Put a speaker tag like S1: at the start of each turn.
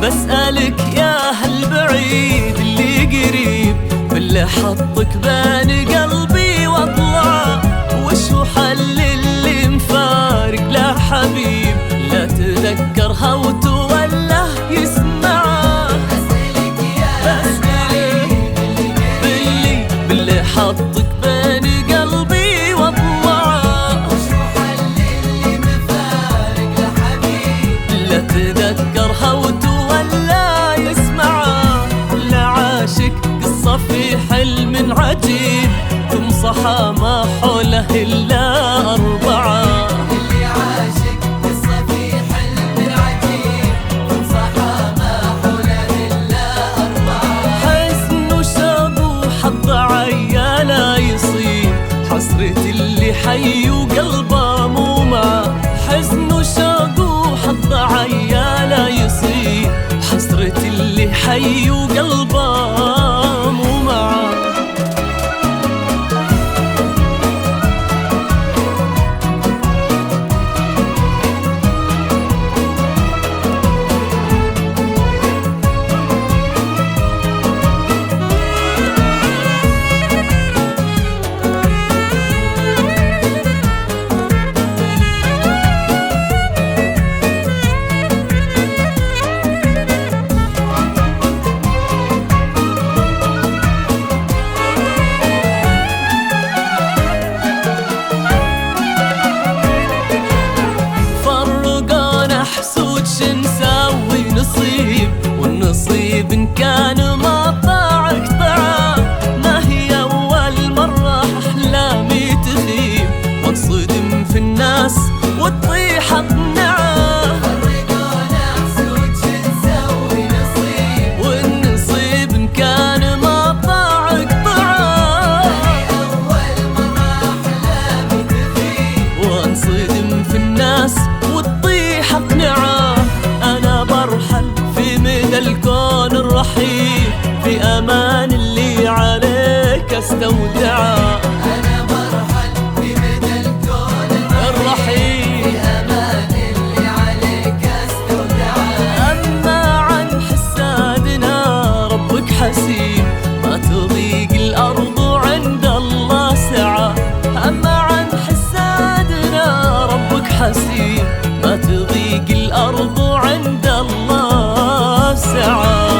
S1: بسألك يا هالبعيد اللي قريب، بالله حطك بين قلبي واطلع، وش هو حل اللي مفارق لا حبيب، لا تذكرها وتوله يسمعه.
S2: بسألك يا هالبعيد
S1: بالله حطك بين قلبي واطلع،
S2: وش هو حل اللي مفارق لا حبيب،
S1: لا تذكرها وتولى يسمعه. لا عاشق قصة في حلم عجيب، تمصحى ما حوله إلا أربعة.
S2: اللي عاشق قصة في حلم عجيب، تمصحى ما حوله إلا أربعة.
S1: حزن وشوق وحظ عيالا يصيب، حسرة اللي حي وقلبه مو معه. حزن وشوق وحظ عيالا يصيب، حسرة اللي حي وقلبه مو معه. والنصيب إن كان ما طاعك طعا، ما هي أول مرة أحلامي تغيب، وانصدم في الناس وتطيح أقنعه.
S2: فرقونا حسود شو نسوي نصيب،
S1: والنصيب إن كان ما طاعك طعا،
S2: ما هي أول مرة أحلامي تغيب،
S1: وانصدم في الناس وتطيح أقنعه. أنا برحل في مدى الكون الرحيم، في أمان اللي عليك استودعه.
S2: أنا مرحل في مدى الكون
S1: الرحيم،
S2: في أمان اللي عليك استودعه.
S1: أما عن حسادنا ربك حسيب، ما تضيق الأرض عند الله سعة. أما عن حسادنا ربك حسيب، ما تضيق الأرض عند الله سعة.